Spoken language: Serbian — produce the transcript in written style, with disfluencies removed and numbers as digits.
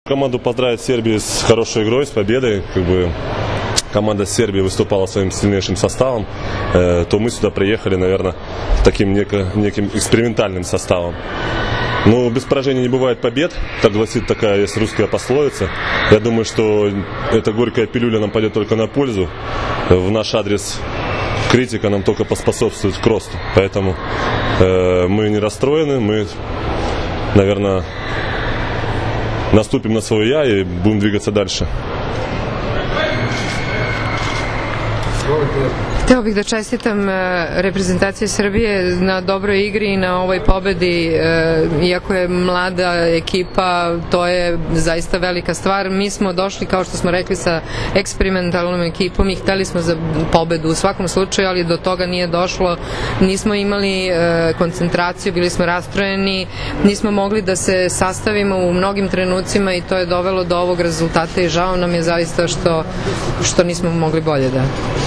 Команду поздравить Сербию с хорошей игрой, с победой. Команда Сербии выступала своим сильнейшим составом, то мы сюда приехали, наверное, таким неким экспериментальным составом. Но без поражений не бывает побед, так гласит такая есть русская пословица. Я думаю, что эта горькая пилюля нам пойдет только на пользу. В наш адрес критика нам только поспособствует к росту. Поэтому мы не расстроены, мы, наверное, наступим на свое «я» и будем двигаться дальше. Hteo bih da čestitam reprezentaciji Srbije na dobroj igri i na ovoj pobedi. Iako je mlada ekipa, to je zaista velika stvar. Mi smo došli, kao što smo rekli, sa eksperimentalnom ekipom i hteli smo za pobedu u svakom slučaju, ali do toga nije došlo. Nismo imali koncentraciju, bili smo rastrojeni, nismo mogli da se sastavimo u mnogim trenucima i to je dovelo do ovog rezultata i žao nam je zaista što nismo mogli bolje da